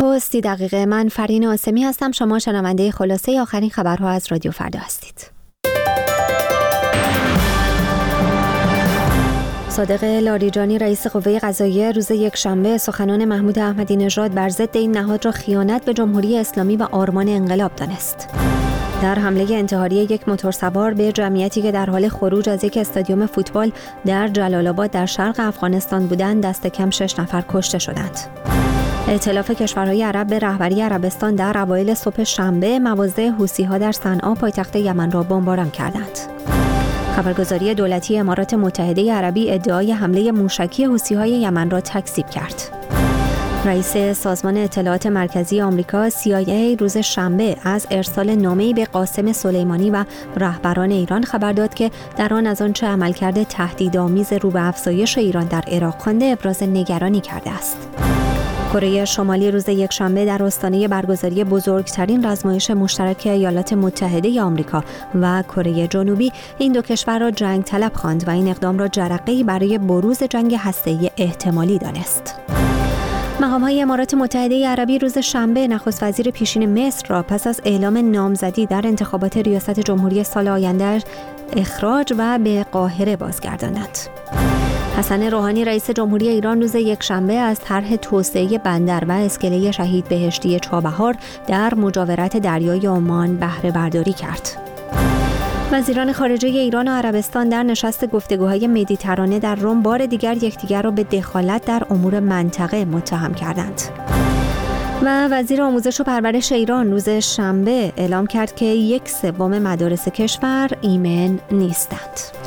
10:30 من فرین آسمی هستم. شما شنونده خلاصه آخرین خبرها از رادیو فردا هستید. صادق لاریجانی رئیس قوه قضاییه روز یکشنبه سخنان محمود احمدی نژاد بر ضد این نهاد را خیانت به جمهوری اسلامی و آرمان انقلاب دانست. در حمله انتحاری یک موتورسوار به جمعیتی که در حال خروج از یک استادیوم فوتبال در جلال آباد در شرق افغانستان بودند دست کم 6 نفر کشته شدند. ائتلاف کشورهای عرب به رهبری عربستان در اوایل صبح شنبه مواضع حوثی‌ها در صنعا پایتخت یمن را بمباران کردند. خبرگزاری دولتی امارات متحده عربی ادعای حمله موشکی حوثی‌های یمن را تکذیب کرد. رئیس سازمان اطلاعات مرکزی آمریکا CIA روز شنبه از ارسال نامه‌ای به قاسم سلیمانی و رهبران ایران خبر داد که در آن از آنچه عملکرد تهدیدآمیز رو به افزایش ایران در عراق خوانده ابراز نگرانی کرده است. کره شمالی روز یکشنبه در آستانه برگزاری بزرگترین رزمایش مشترک ایالات متحده آمریکا و کره جنوبی این دو کشور را جنگ طلب خواند و این اقدام را جرقه‌ای برای بروز جنگ هسته‌ای احتمالی دانست. مقام‌های امارات متحده عربی روز شنبه نخست وزیر پیشین مصر را پس از اعلام نامزدی در انتخابات ریاست جمهوری سال آینده اخراج و به قاهره بازگرداندند. حسن روحانی رئیس جمهوری ایران روز یکشنبه از طرح توسعه بندر و اسکله شهید بهشتی چابهار در مجاورت دریای عمان بهره برداری کرد. وزیران خارجه ایران و عربستان در نشست گفتگوهای مدیترانه در رم بار دیگر یکدیگر را به دخالت در امور منطقه متهم کردند. و وزیر آموزش و پرورش ایران روز شنبه اعلام کرد که 1/3 مدارس کشور ایمن نیستند.